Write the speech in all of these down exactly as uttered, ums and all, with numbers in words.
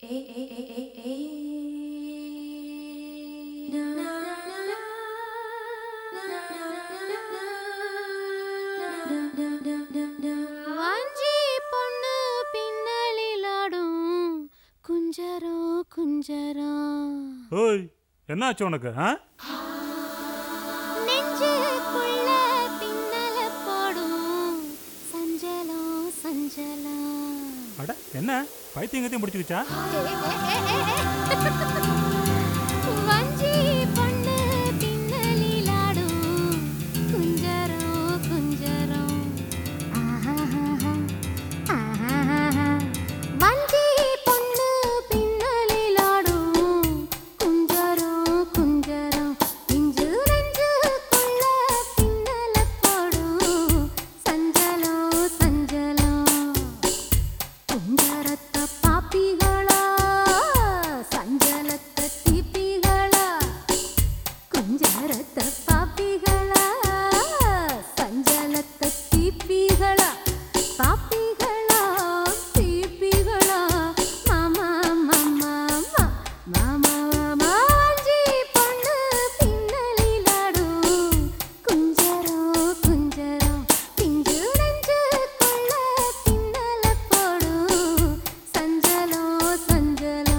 வாஞ்சி பொண்ணு பின்னலிலாடும் குஞ்சரோ குஞ்சரோ. ஓய், என்னாச்சு உனக்கு? நெஞ்சுக்குள்ள பின்னல போடும் சஞ்சலோ சஞ்சலோ. அட, என்ன பைத்தியங்கத்தையும் முடிச்சுக்கிச்சா? வாஞ்சி பொண்ணு பின்னலிலாடும் குஞ்சரோ குஞ்சரோ. வாஞ்சி பொண்ணு பின்னலிலாடும் குஞ்சரோ குஞ்சரோ. இஞ்சு நெஞ்சுக்குள்ள பின்னல போடும் சஞ்சலோ சஞ்சலோ. குஞ்சரத்த பாப்பிகளா சஞ்சலத்த தீப்பிகளா. குஞ்சரத்த பாப்பிகளா சஞ்சலத்த தீப்பிகளா. பாப்பிகளா தீப்பிகளா. மாமா மாமா மாமா மாமா. வாஞ்சி பொண்ணு பின்னலிலாடும் குஞ்சரோ குஞ்சரோ. பிஞ்சு நெஞ்சுக்குள்ள பின்னல போடும் சஞ்சலோ சஞ்சலோ.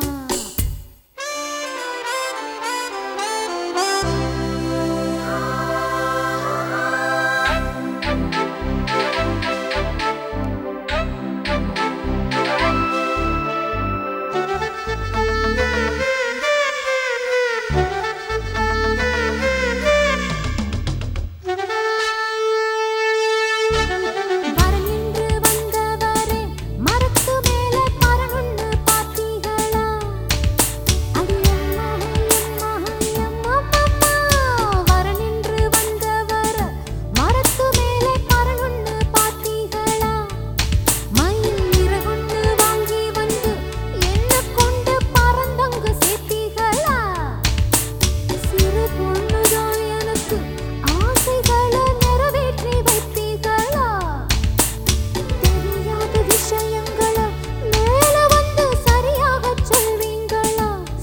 வரநின்று வந்தவரே மரத்து மேலே பறனுன்னு பாத்தீகளா? அடியம்மா அம்மா அம்மா அம்மா. வரநின்று வந்தவர மரத்து மேலே பறனுன்னு பாத்தீகளா? மயில் இறகுன்னு வாங்கி வந்து என்ன கொண்டு பறந்தங்கு சேர்த்தீகளா? சிறு பொண்ணுதான் எனக்கு ஆசைகளை நிறைவேற்றி வைத்தீகளா? தெரியாத விஷயங்களை மேல வந்து சரியாக சொல்வீங்களா?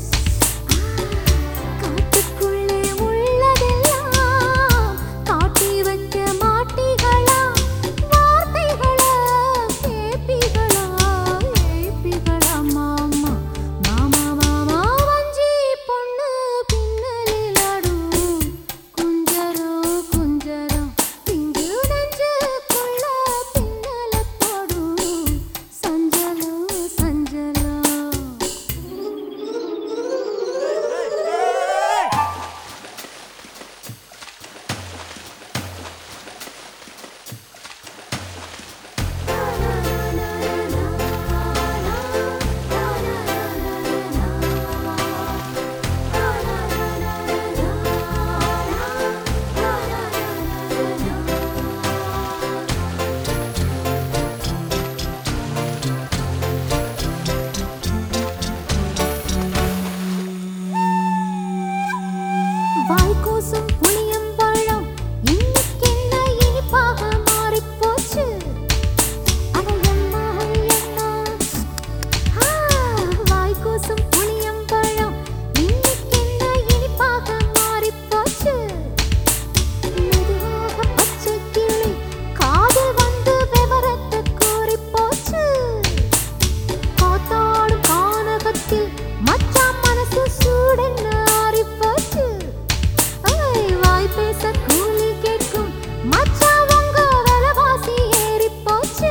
காட்டுக்குள்ளே உள்ளதெல்லாம் காட்டி வைக்க மாட்டீகளா? வார்த்தைகளை கேப்பீகளா ஏப்பிகளா? மாமா மாமா மாமா. வாஞ்சி பொண்ணு பின்னலிலாடும் குஞ்சரோ குஞ்சரோ. பிஞ்சு நெஞ்சுக்குள்ள பின்னல போடும் சஞ்சலோ சஞ்சலோ. வாய்க்கூசும் புளியம்பழம் இன்னைக்கென்ன இனிப்பாக மாறிப்போச்சு? அட எம்மா எம்மா. ஆ, வாய்க்கூசும் புளியம்பழம் இன்னைக்கென்ன இனிப்பாக மாறிப்போச்சு? மெதுவாக பச்சை கிளி காதில் வந்து விவரத்தை கூறிப்போச்சு. காத்தாடும் கானகத்தில் மச்சான் மனசு சூடென்ன ஆறிப்போச்சு. ஐய், வாய் பேச கூலி கேட்கும் மச்சான் உங்க விலைவாசி ஏறிப்போச்சு.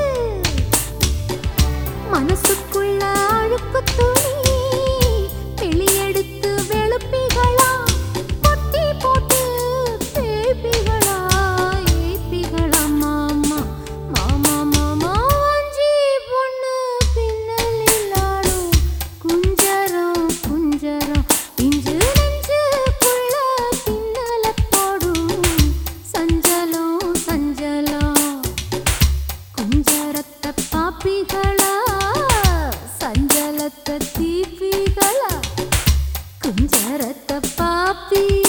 மனசுக்குள்ள அழுக்கு துணி வெளியெடுத்து வெளுப்பிகளா? பொட்டி போட்டு பேப்பிகளா ஏப்பிகளா? மாமா மாமா மாமா. வாஞ்சி பொண்ணு பின்னலிலாடும் குஞ்சரோ குஞ்சரோ. பிஞ்சு நெஞ்சுக்குள்ள பின்னல போடும் சஞ்சலோ சஞ்சலோ. குஞ்சரத்த பாப்பிகளா சஞ்சலத்த தீப்பிகளா. குஞ்சரத்த பாப்பி